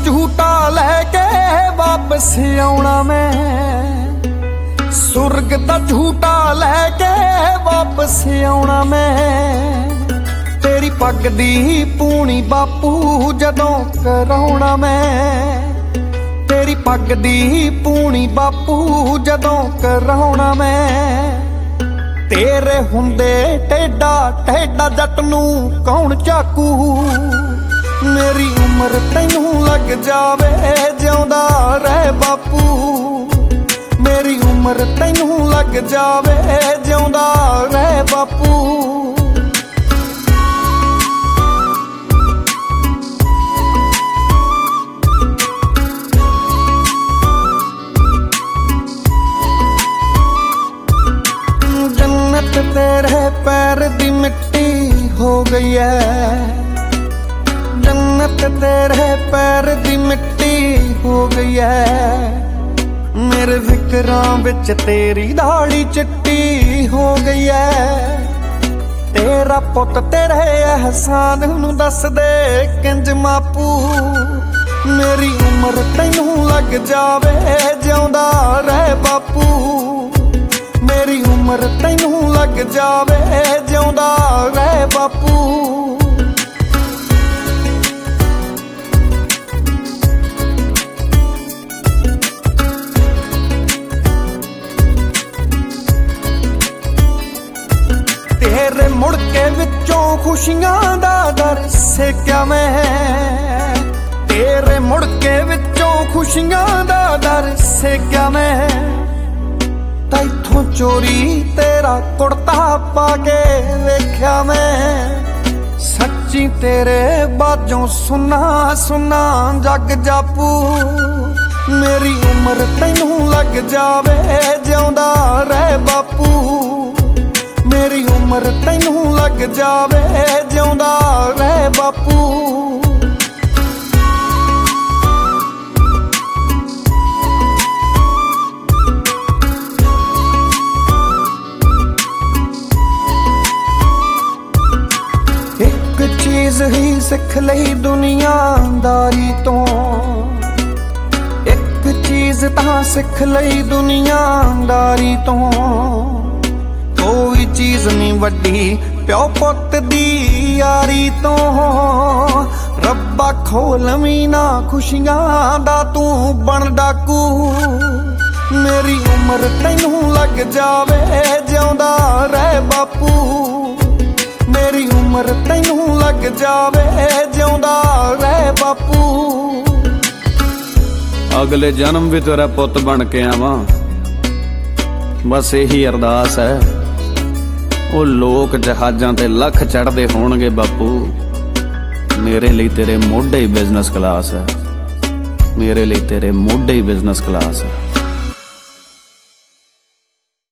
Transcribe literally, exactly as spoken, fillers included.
ਝੂਟਾ ਲੈ ਕੇ ਵਾਪਸ ਆਉਣਾ ਮੈਂ, ਸੁਰਗ ਦਾ ਝੂਟਾ ਲੈ ਕੇ ਵਾਪਸ ਆਉਣਾ ਮੈਂ। ਤੇਰੀ ਪੱਗ ਦੀ ਪੂਣੀ ਬਾਪੂ ਜਦੋਂ ਕਰਾਉਣਾ ਮੈਂ, ਤੇਰੀ ਪੱਗ ਦੀ ਪੂਣੀ ਬਾਪੂ ਜਦੋਂ ਕਰਾਉਣਾ ਮੈਂ। ਤੇਰੇ ਹੁੰਦੇ ਟੇਡਾ ਟੇਡਾ ਜੱਟ ਨੂੰ ਕੌਣ ਝਾਕੂ, ਮੇਰੀ ਉਮਰ ਤੈਨੂੰ ਲੱਗ ਜਾਵੇ ਜਿਉਂਦਾ ਰਹਿ ਬਾਪੂ, ਮੇਰੀ ਉਮਰ ਤੈਨੂੰ ਲੱਗ ਜਾਵੇ ਜਿਉਂਦਾ ਰਹਿ ਬਾਪੂ। जन्नत तेरे पैर दी मिट्टी हो गई है, जन्नत तेरे पैर दी मिट्टी हो गई है। मेरे फिक्रां विच तेरी दाढ़ी चिट्टी हो गई है। तेरा पुत तेरे एहसान नूं दस दे किंज मापू, मेरी उम्र तैनूं लग जावे जिउंदा रह बापू, मेरी उम्र तैनूं लग जावे जिउंदा रह बापू। तेरे मुड़के विचों खुशियां दा दर सेक्या मैं, तेरे मुड़के विचों खुशियां दा दर सेक्या मैं। तैथों चोरी तेरा कुड़ता पाके वेख्या मैं, सच्ची तेरे बाजों सुना सुना जग जापू, मेरी उम्र तैनूं लग जावे जिउंदा रह बापू, मेरी उम्र तैनूं लग जावे जिउंदा रह बापू। एक चीज ही सिख लई दुनियादारी तो, एक चीज तां सिख लई दुनियादारी तो। कोई चीज नहीं वड्डी प्यो पुत दी यारी तो, रब्बा खोल मीना खुशियां दा तू बन डाकू, मेरी उम्र तैनूं लग जावे जिउंदा रह बापू, मेरी उम्र तैनूं लग जावे जिउंदा रह बापू। अगले जन्म भी तेरा पुत बन के आवां, बस यही अरदास है। ਉਹ ਲੋਕ ਜਹਾਜ਼ਾਂ ਤੇ ਲੱਖ ਚੜ੍ਹਦੇ ਹੋਣਗੇ ਬਾਪੂ, ਮੇਰੇ ਲਈ ਤੇਰੇ ਮੋਢੇ ਹੀ ਬਿਜ਼ਨਸ ਕਲਾਸ ਹੈ, ਮੇਰੇ ਲਈ ਤੇਰੇ ਮੋਢੇ ਹੀ ਬਿਜ਼ਨਸ ਕਲਾਸ ਹੈ।